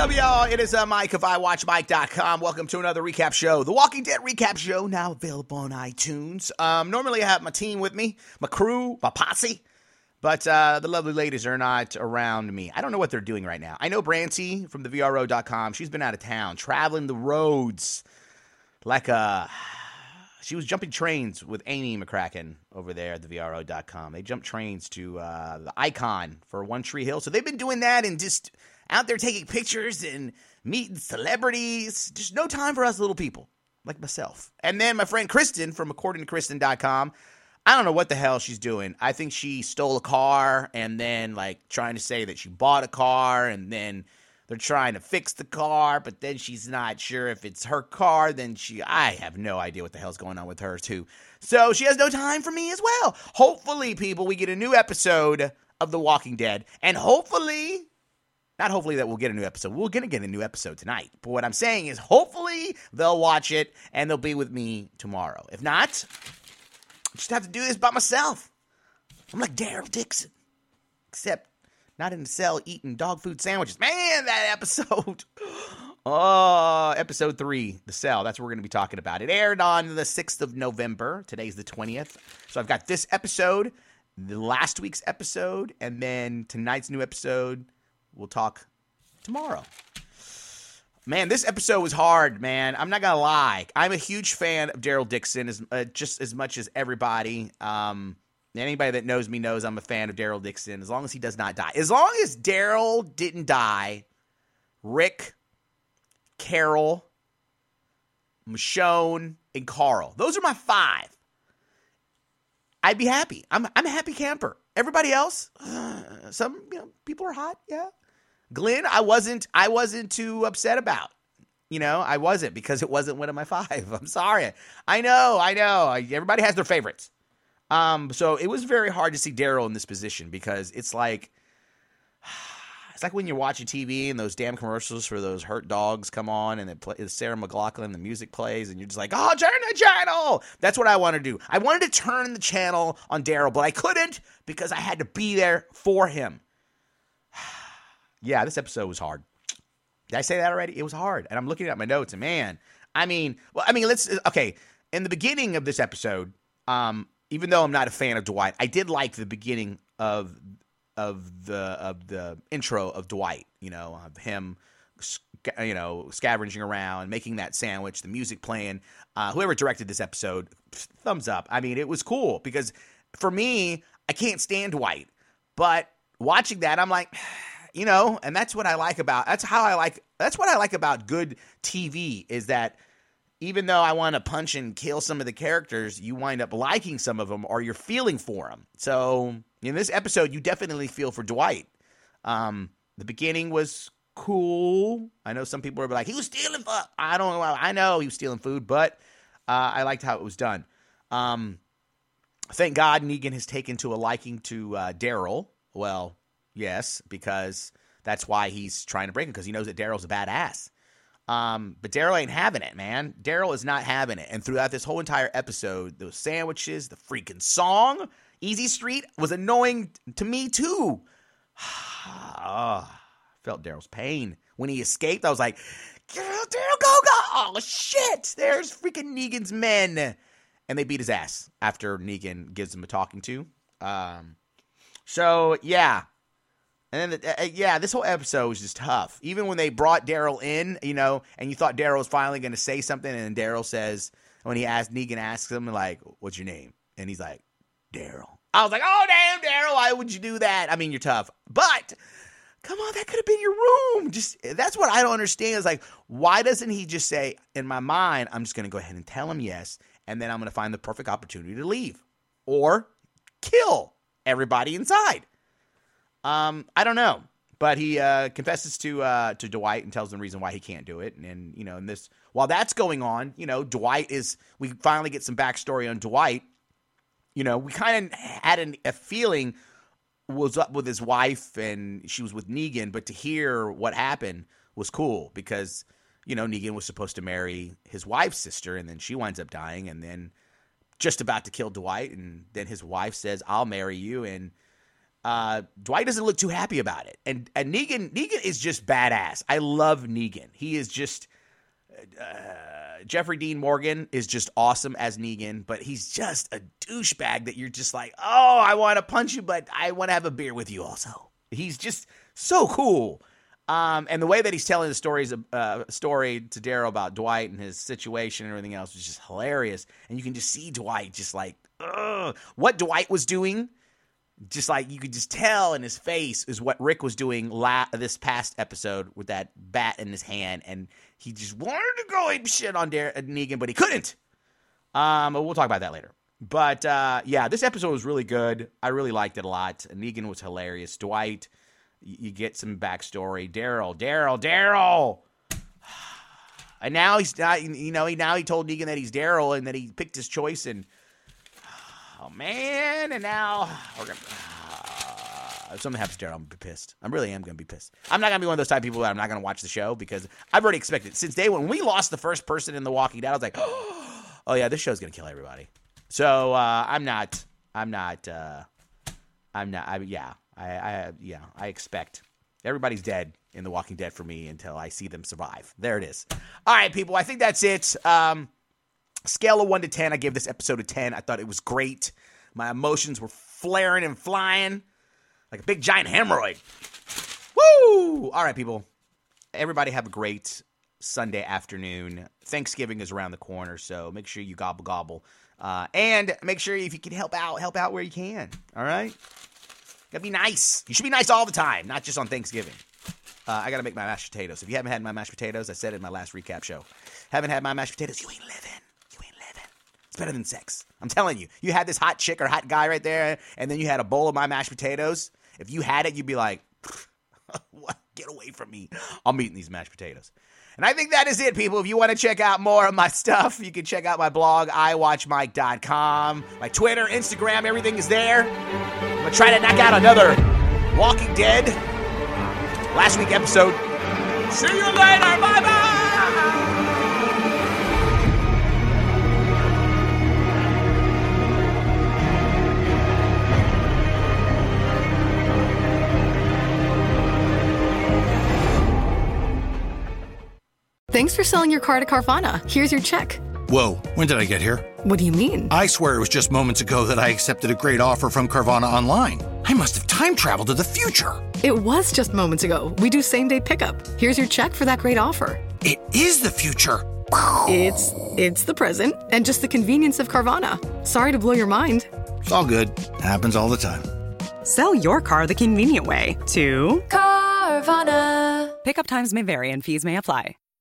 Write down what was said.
up, y'all? It is Mike of iWatchMike.com. Welcome to another recap show, The Walking Dead Recap Show, now available on iTunes. Normally I have my team with me, my crew, my posse, but the lovely ladies are not around me. I don't know what they're doing right now. I know Branty from thevro.com. She's been out of town, traveling the roads like she was jumping trains with Amy McCracken over there at thevro.com. They jumped trains to the Icon for One Tree Hill. So they've been doing that and just out there taking pictures and meeting celebrities. Just no time for us little people like myself. And then my friend Kristen from accordingtokristen.com. I don't know what the hell she's doing. I think she stole a car and then like trying to say that she bought a car and then they're trying to fix the car, but then she's not sure if it's her car. I have no idea what the hell's going on with her too. So she has no time for me as well. Hopefully, people, we get a new episode of The Walking Dead. And hopefully, not hopefully that we'll get a new episode. We're going to get a new episode tonight. But what I'm saying is hopefully they'll watch it and they'll be with me tomorrow. If not, I just have to do this by myself. I'm like Daryl Dixon. Except not in the cell eating dog food sandwiches. Man, that episode. Oh, episode 3, The Cell. That's what we're going to be talking about. It aired on the 6th of November. Today's the 20th. So I've got this episode, the last week's episode, and then tonight's new episode. We'll talk tomorrow. Man, this episode was hard, man. I'm not going to lie. I'm a huge fan of Daryl Dixon, just as much as everybody. Anybody that knows me knows I'm a fan of Daryl Dixon, as long as he does not die. As long as Daryl didn't die, Rick, Carol, Michonne, and Carl. Those are my 5. I'd be happy. I'm a happy camper. Everybody else, some people are hot, yeah. Glenn, I wasn't too upset about. I wasn't because it wasn't one of my 5. I'm sorry. I know. Everybody has their favorites. So it was very hard to see Daryl in this position because it's like when you're watching TV and those damn commercials for those hurt dogs come on and it's Sarah McLachlan, the music plays, and you're just like, oh, turn the channel. That's what I want to do. I wanted to turn the channel on Daryl, but I couldn't because I had to be there for him. Yeah, this episode was hard. Did I say that already? It was hard. And I'm looking at my notes and man, okay. In the beginning of this episode, even though I'm not a fan of Dwight, I did like the beginning of the intro of Dwight, of him, scavenging around, making that sandwich, the music playing. Whoever directed this episode, thumbs up. I mean, it was cool because for me, I can't stand Dwight, but watching that, I'm like, and that's what I like about. That's what I like about good TV is that. Even though I want to punch and kill some of the characters, you wind up liking some of them or you're feeling for them. So in this episode, you definitely feel for Dwight. The beginning was cool. I know some people are like, he was stealing food. I don't know. I know he was stealing food, but I liked how it was done. Thank God Negan has taken to a liking to Daryl. Well, yes, because that's why he's trying to break him because he knows that Daryl's a badass. But Daryl ain't having it, man. Daryl is not having it. And throughout this whole entire episode, those sandwiches, the freaking song, Easy Street, was annoying to me too. Felt Daryl's pain. When he escaped, I was like, Daryl, go! Oh, shit! There's freaking Negan's men. And they beat his ass after Negan gives him a talking to. So, yeah. And then, this whole episode was just tough. Even when they brought Daryl in, and you thought Daryl was finally going to say something, and then Daryl says, when Negan asks him, like, what's your name? And he's like, Daryl. I was like, oh, damn, Daryl, why would you do that? I mean, you're tough. But, come on, that could have been your room. That's what I don't understand is, like, why doesn't he just say, in my mind, I'm just going to go ahead and tell him yes, and then I'm going to find the perfect opportunity to leave. Or kill everybody inside. I don't know, but he confesses to Dwight and tells him the reason why he can't do it. And in this, while that's going on, we finally get some backstory on Dwight. We kind of had a feeling was up with his wife and she was with Negan, but to hear what happened was cool because, Negan was supposed to marry his wife's sister and then she winds up dying and then just about to kill Dwight. And then his wife says, I'll marry you. And Dwight doesn't look too happy about it. And Negan is just badass. I love Negan. He is just Jeffrey Dean Morgan is just awesome as Negan, but he's just a douchebag that you're just like, oh, I want to punch you, but I want to have a beer with you also. He's just so cool. And the way that he's telling the story to Daryl about Dwight and his situation and everything else was just hilarious. And you can just see Dwight just like, ugh. What Dwight was doing, just like you could just tell in his face, is what Rick was doing this past episode with that bat in his hand. And he just wanted to go ape shit on Negan, but he couldn't. We'll talk about that later. But, yeah, this episode was really good. I really liked it a lot. Negan was hilarious. Dwight, you get some backstory. Daryl. And now he's not, now he told Negan that he's Daryl and that he picked his choice. And, oh, man. And now we're going to, if something happens to Daryl, I'm going to be pissed. I really am going to be pissed. I'm not going to be one of those type of people that I'm not going to watch the show because I've already expected. Since day one, when we lost the first person in The Walking Dead, I was like, oh, yeah, this show's going to kill everybody. So I expect everybody's dead in The Walking Dead for me until I see them survive. There it is. All right, people, I think that's it. Scale of 1 to 10, I gave this episode a 10. I thought it was great. My emotions were flaring and flying like a big giant hemorrhoid. Woo! All right, people, everybody have a great Sunday afternoon. Thanksgiving is around the corner, so make sure you gobble. And make sure if you can help out where you can. All right? Gotta be nice. You should be nice all the time, not just on Thanksgiving. I gotta make my mashed potatoes. If you haven't had my mashed potatoes, I said it in my last recap show. Haven't had my mashed potatoes, you ain't living. It's better than sex. I'm telling you. You had this hot chick or hot guy right there, and then you had a bowl of my mashed potatoes. If you had it, you'd be like, what? Get away from me. I'm eating these mashed potatoes. And I think that is it, people. If you want to check out more of my stuff, you can check out my blog, iwatchmike.com. My Twitter, Instagram, everything is there. I'm going to try to knock out another Walking Dead last week episode. See you later. Bye-bye. Thanks for selling your car to Carvana. Here's your check. Whoa, when did I get here? What do you mean? I swear it was just moments ago that I accepted a great offer from Carvana online. I must have time traveled to the future. It was just moments ago. We do same-day pickup. Here's your check for that great offer. It is the future. It's the present and just the convenience of Carvana. Sorry to blow your mind. It's all good. Happens all the time. Sell your car the convenient way to Carvana. Pickup times may vary and fees may apply.